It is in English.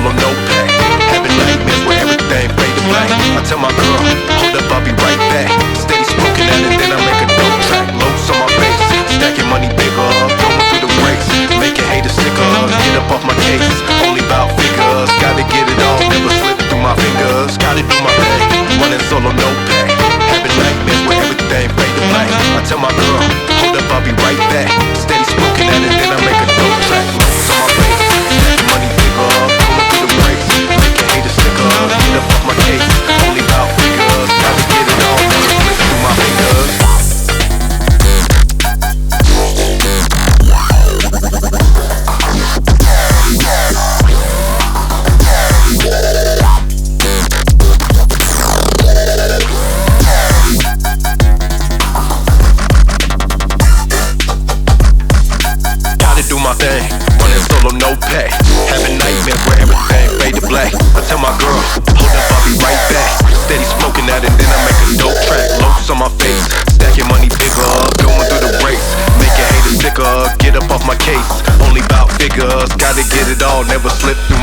solo, no pay. Having nightmares where everything fade to black. I tell my girl, hold up, I'll be right back. Steady smoking at it, then I make a dope track. Loads on my face, stacking money bigger, going through the race, making haters sicker. Get up off my case, only about figures. Gotta get it all, never slip through my fingers. Gotta do my thing, running solo, no pay. Having nightmares where everything fade to black. I tell my girl, hold up, I'll be right back. Steady smoking at it, then I make a dope track. Loads on my face, stacking money bigger, going through the race, making haters sicker. Get up off my case, only about figures. Gotta get it all, never slip through my fingers. Do my thing, running solo, no pay. Having nightmares where everything fade to black. I tell my girl, hold up, I'll be right back. Steady smoking at it, then I make a dope track. Loads on my face, stacking money bigger, going through the race, making haters sicker. Get up off my case, only bout figures. Gotta get it all, never slip through